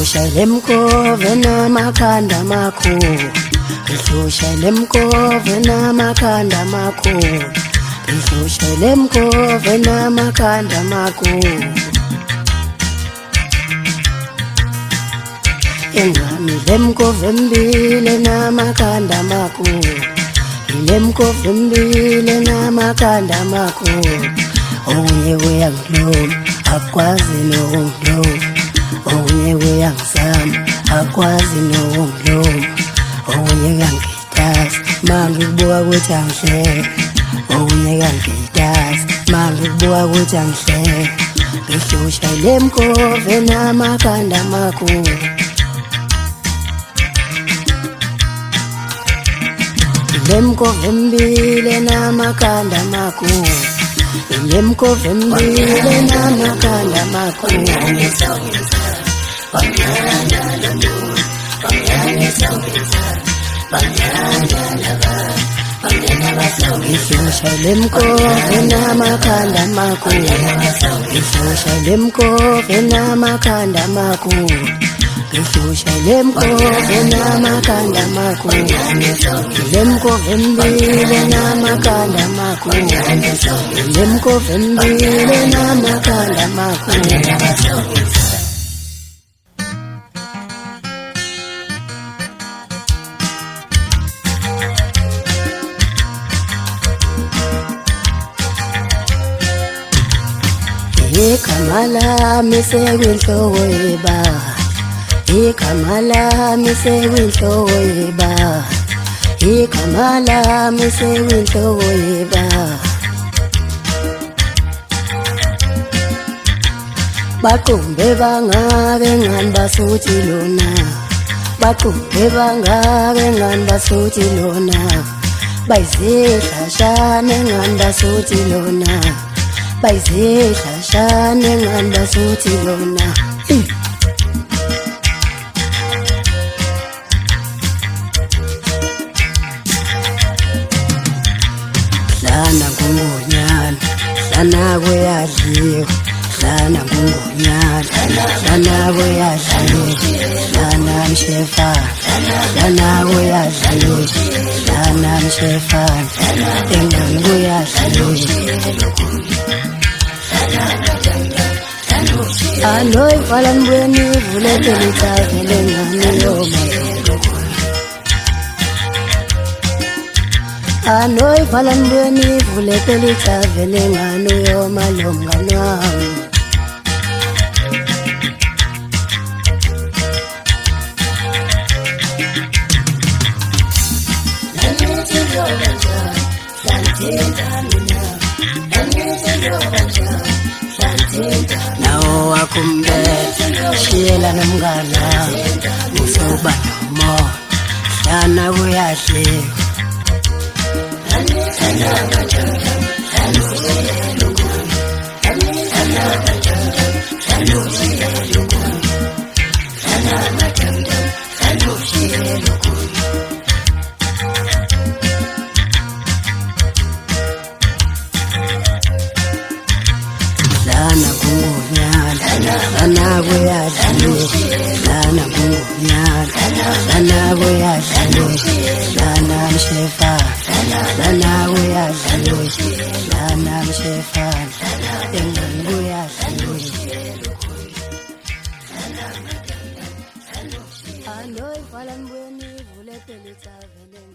Ngihlosha lemkove namakhanda amakhulu, ngihlosha lemkove namakhanda amakhulu, ngihlosha lemkove namakhanda amakhulu. Engami lemkove mbili namakhanda amakhulu, lemkove mbili namakhanda amakhulu. Okunye kuyangiluma akwazi nokungiluma, okunye kuyangisama akwazi nokungiluma, okunye kangitazi mangikubuka ukuthi angihleke, okunye kangitazi mangikubuka ukuthi angihleke. Ngihlosha lemkove namakhanda amakhulu, lemkove mbili namakhanda amakhulu, lemkove mbili namakhanda amakhulu. Ngihlosha lemkove namakhanda amakhulu, ngihlosha lemkove namakhanda amakhulu, ngihlosha lemkove namakhanda amakhulu, lemkove mbili namakhanda amakhulu, lemkove mbili namakhanda amakhulu. Igama lami sekwinhloko yebala, igama lami sekwinhloko yebala, igama lami sekwinhloko yebala. Baqumbe bangabe ngani basuthi lona, baqumbe bangabe ngani basuthi lona, bayizihlashane ngani basuthi lona, bayizihlashane ngani basuthi lona. Hlana ngungonyana, hlana kuyadliwa, hlana ngungonyana, hlana kuyadliwa, hlana mshefana, hlana kuyadliwa, hlana mshefana, engani kuyadliwa. Aloy falan bweni vule pelita vele ngani yoma, Aloy falan bweni vule pelita vele ngani yoma lomngani wami. Nawo wakumbetha shiyela nomngana usoba nomo, hlana kuyadliwa. Hlana ngungonyana, hlana kuyadliwa, hlana ngungonyana, hlana kuyadliwa, hlana mshefana, hlana kuyadliwa, hlana mshefana, engani kuyadliwa. Aloy falan bweni vule pelita vele